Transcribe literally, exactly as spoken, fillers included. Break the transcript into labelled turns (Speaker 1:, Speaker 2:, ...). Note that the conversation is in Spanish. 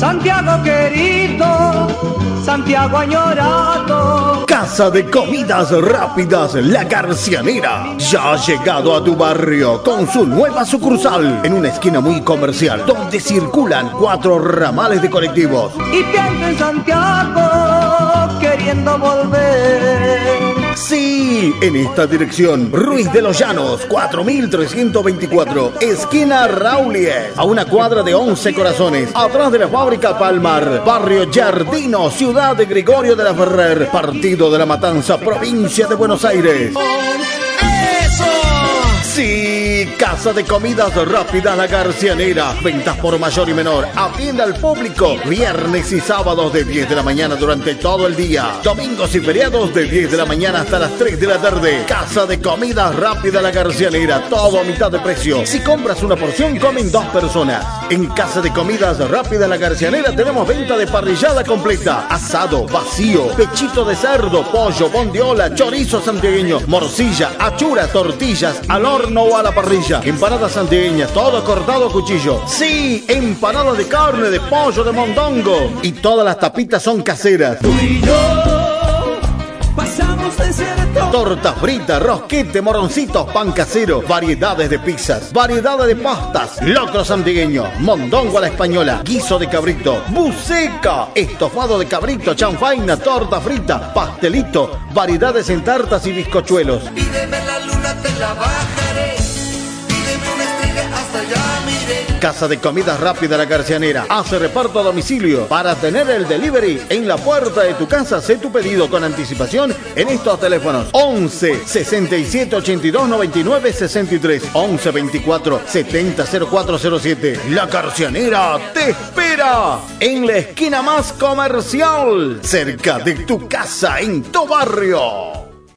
Speaker 1: Santiago querido, Santiago añorado.
Speaker 2: Casa de Comidas Rápidas La Garcianera ya ha llegado a tu barrio con su nueva sucursal en una esquina muy comercial donde circulan cuatro ramales de colectivos.
Speaker 1: Y pienso en Santiago queriendo volver.
Speaker 2: Sí, en esta dirección, Ruiz de los Llanos, cuatro mil trescientos veinticuatro, esquina Raulies, a una cuadra de once Corazones, atrás de la fábrica Palmar, barrio Jardino, ciudad de Gregorio de la Ferrer, partido de La Matanza, provincia de Buenos Aires. Sí, Casa de Comidas Rápidas La Garcianera. Ventas por mayor y menor. Atiende al público. Viernes y sábados de diez de la mañana durante todo el día. Domingos y feriados de diez de la mañana hasta las tres de la tarde. Casa de Comidas Rápidas La Garcianera. Todo a mitad de precio. Si compras una porción, comen dos personas. En Casa de Comidas Rápidas La Garcianera tenemos venta de parrillada completa. Asado, vacío, pechito de cerdo, pollo, bondiola, chorizo santiagueño, morcilla, achura, tortillas, al horno o a la parrilla, empanadas santiagueñas, todo cortado a cuchillo. Sí, empanadas de carne, de pollo, de mondongo. Y todas las tapitas son caseras.
Speaker 1: Tú y yo pasamos de ser
Speaker 2: Torta frita, rosquete, morroncitos, pan casero, variedades de pizzas, variedades de pastas, locro santigueño, mondongo a la española, guiso de cabrito, buceca, estofado de cabrito, chanfaina, torta frita, pastelito, variedades en tartas y bizcochuelos.
Speaker 3: Pídeme la luna, te la bajaré. Pídeme una estrella, hasta allá miré.
Speaker 2: Casa de Comidas Rápidas La Garcianera hace reparto a domicilio. Para tener el delivery en la puerta de tu casa, sé tu pedido con anticipación en estos teléfonos: once, sesenta y siete, ochenta y dos, noventa y nueve, sesenta y tres, once, veinticuatro, setenta, cero cuatro cero siete. La Garcianera te espera en la esquina más comercial, cerca de tu casa, en tu barrio.